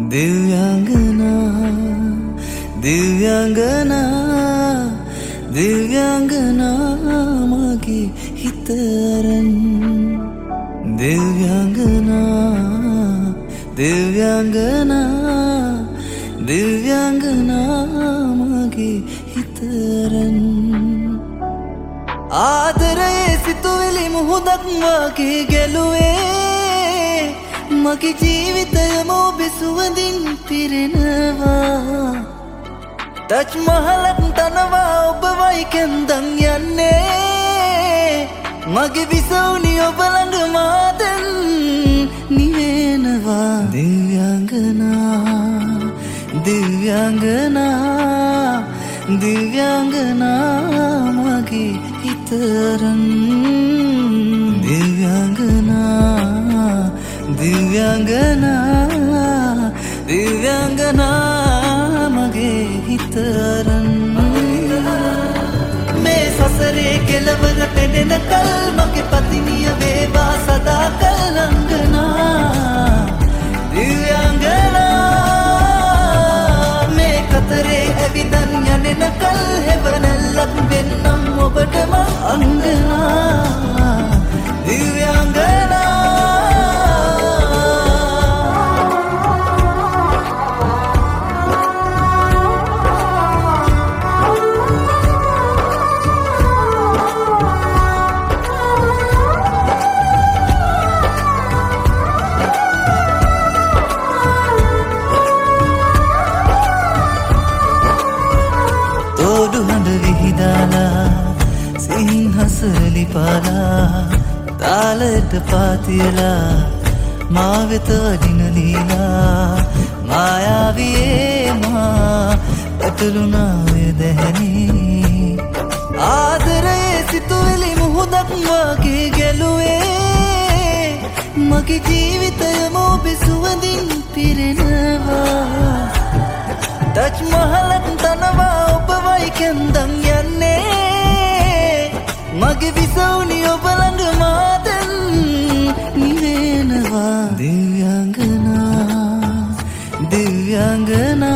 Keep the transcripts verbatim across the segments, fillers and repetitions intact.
दिव्यांगना दिव्यांगना दिव्यांगना मागे हितरन दिव्यांगना दिव्यांगना दिव्यांगना मागे हितरन आदरे सितुविलि मुहुदක් වාගේ ගැලුවේ මගේ ජීවිතයම ඔබේ සුවඳින් පිරෙනවා ටච් මහලක් තනවා ඔබ වයි කැන්දන් යන්නේ මගේ විසවුනි ඔබ ළඟ මා දැන් නිවෙනවා දිව්‍යාංගනා දිව්‍යාංගනා दिव्यांगना मागे हितरन दिव्यांगना दिव्यांगना दिव्यांगना मागे हितरन मैं ससरे केलवर पेडेन कल मगे पत्निय वेवा सदा कलंगना दिव्यांगना मैं कतरे एविदन යනෙන කල් හෙවනල්ලක් වෙන්නම් ඔබටම අංගනා දිව්‍යාංගනා සිංහසලිපාලා තාලෙට පාතියලා මා වෙත වඩින ලීලා මායාවියේ මා පැටලුණා ඔය දැහැනේ ආදරයේ සිතුවිලි මුහුදක් වාගේ ගැලුවේ මගේ ජීවිතයම ඔබේ සුවඳින් පිරෙනවා ටච් මහලක් තනවා ඔබ වයි කැන්දන් යන්නේ මගේ විසවුනි ඔබ ළඟ මා දැන් නිවෙනවා දිව්‍යාංගනා දිව්‍යාංගනා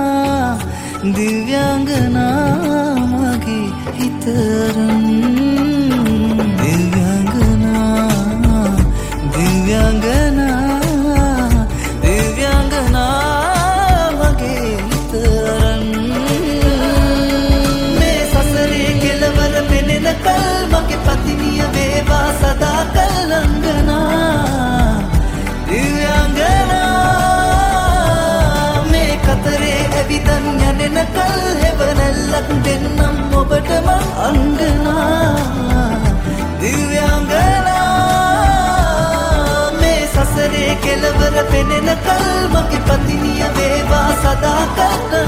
දිව්‍යාංගනා මගේ හිතරන් දිව්‍යාංගනා දිව්‍යාංගනා දිව්‍යාංගනා මගේ හිතරන් මේ සසරේ කෙලවර පෙනෙන කල් මගේ පතිනිය වේවා සදා කලංගනා දිව්‍යාංගනා මේ කතරේ ඇවිදන් යනෙන කල් හෙවනල්ලක් දෙන්නම් ඔබටම අංගනා දිව්‍යාංගනා මේ සසරේ කෙලවර පෙනෙන කල් මගේ පතිනිය වේවා සදා කලංගනා